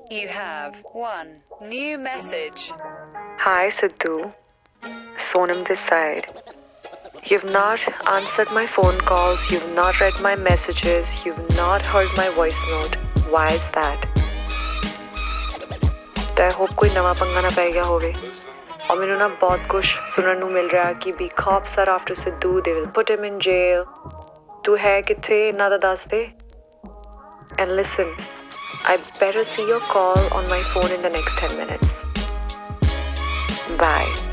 You have one new message. Hi Sidhu, Sonam this side. You've not answered my phone calls, you've not read my messages, you've not heard my voice note. Why is that? I hope कोई नवा पंगा ना पै गया होवे. और मैनू ना बहुत कुछ सुनने नू मिल रहा कि भी cops are after Sidhu, they will put him in jail. तू है किथे इन्ना दा दस दे. And listen, I better see your call on my phone in the next 10 minutes. Bye.